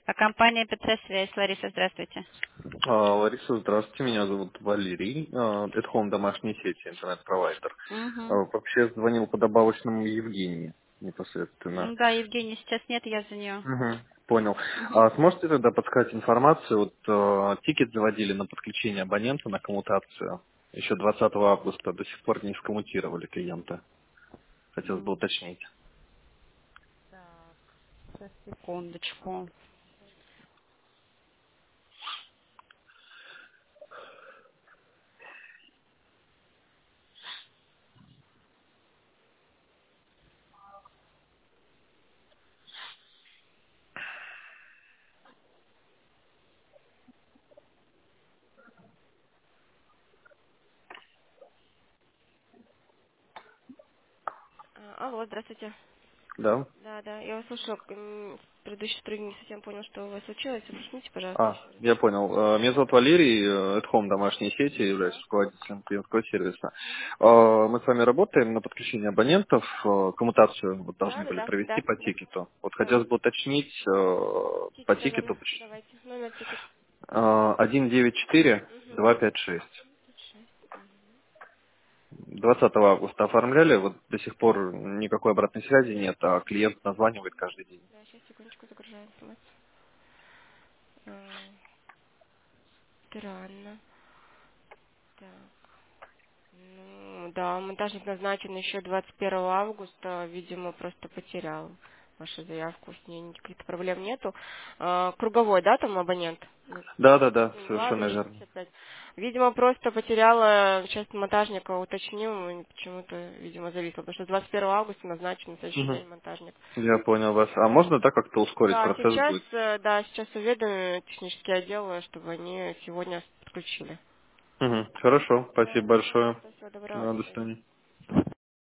Компания ПЦ-связь. Лариса, здравствуйте. Лариса, здравствуйте, меня зовут Валерий. Это Home домашние сети, интернет-провайдер. Угу. Вообще звонил по добавочному Евгении непосредственно. Да, Евгений сейчас нет, я за нее. Мгм, понял. Угу. Сможете тогда подсказать информацию? Тикет заводили на подключение абонента на коммутацию. Еще 20 августа до сих пор не скоммутировали клиента. Хотелось бы уточнить. Сейчас, секундочку. Алло, здравствуйте. Да? Да, я вас слушала. Предыдущий сотрудник не совсем понял, что у вас случилось. Объясните, пожалуйста, еще раз. Я понял. Меня зовут Валерий, это Home домашние сети, являюсь руководителем клиентского сервиса. Мы с вами работаем на подключение абонентов, коммутацию вот должны были провести по Да. тикету. Вот Да. хотелось бы уточнить по Тикетный тикету номер. Давайте. Номер тикет. 194256. 6. 20 августа оформляли, вот до сих пор никакой обратной связи нет, а клиент названивает каждый день. Да, сейчас, секундочку, загружаю информацию. Странно. Так. Ну, да, монтажник назначен еще 21 августа, видимо, просто потерял вашу заявку, с ней никаких проблем нету. Круговой, да, там абонент? Да, Два совершенно тысяча верно. 265. Видимо, просто потеряла, сейчас монтажника уточнил, и почему-то, видимо, зависло, потому что 21 августа назначен на следующий Мгм. день монтажник. Я понял вас. А можно, да, как-то ускорить Да, процесс будет? сейчас уведомлю технический отдел, чтобы они сегодня подключили. Мгм. Хорошо, Да, спасибо большое. пожалуйста, всего доброго, до До свидания. свидания.